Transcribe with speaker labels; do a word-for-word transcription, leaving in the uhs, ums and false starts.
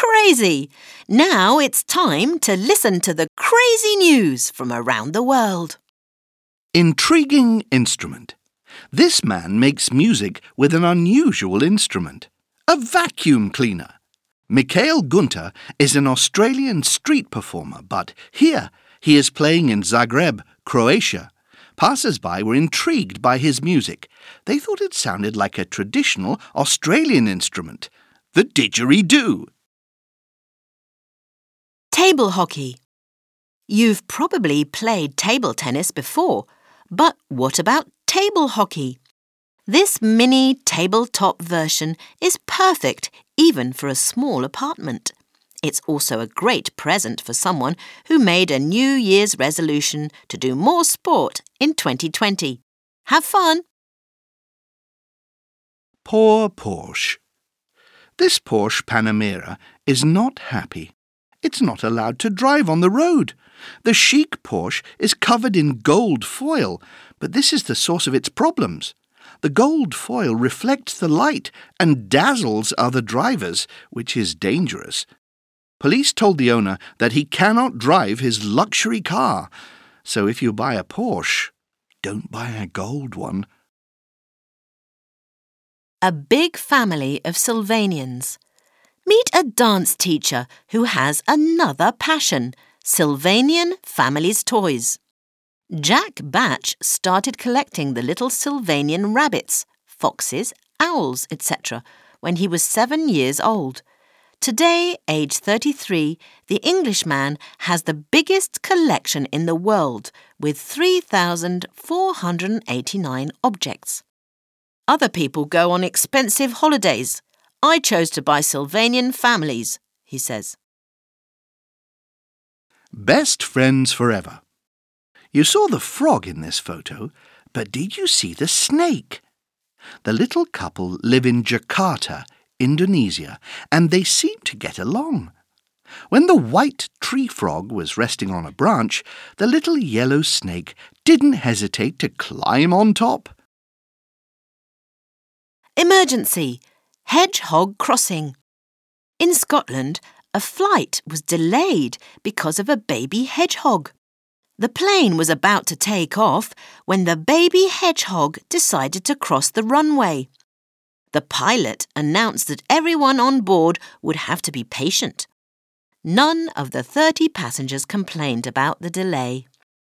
Speaker 1: crazy. Now it's time to listen to the crazy news from around the world.
Speaker 2: Intriguing instrument. This man makes music with an unusual instrument, a vacuum cleaner. Mikhail Gunter is an Australian street performer, but here he is playing in Zagreb, Croatia. Passers-by were intrigued by his music. They thought it sounded like a traditional Australian instrument, the didgeridoo.
Speaker 1: Table hockey. You've probably played table tennis before, but what about table hockey? This mini tabletop version is perfect even for a small apartment. It's also a great present for someone who made a New Year's resolution to do more sport in twenty twenty. Have fun!
Speaker 2: Poor Porsche. This Porsche Panamera is not happy. It's not allowed to drive on the road. The chic Porsche is covered in gold foil, but this is the source of its problems. The gold foil reflects the light and dazzles other drivers, which is dangerous. Police told the owner that he cannot drive his luxury car. So if you buy a Porsche, don't buy a gold one.
Speaker 1: A big family of Sylvanians. Meet a dance teacher who has another passion, Sylvanian Family's Toys. Jack Batch started collecting the little Sylvanian rabbits, foxes, owls, et cetera when he was seven years old. Today, age thirty-three, the Englishman has the biggest collection in the world with three thousand four hundred eighty-nine objects. Other people go on expensive holidays. I chose to buy Sylvanian families, he says.
Speaker 2: Best friends forever. You saw the frog in this photo, but did you see the snake? The little couple live in Jakarta, Indonesia, and they seem to get along. When the white tree frog was resting on a branch, the little yellow snake didn't hesitate to climb on top.
Speaker 1: Emergency! Hedgehog crossing. In Scotland, a flight was delayed because of a baby hedgehog. The plane was about to take off when the baby hedgehog decided to cross the runway. The pilot announced that everyone on board would have to be patient. None of the thirty passengers complained about the delay.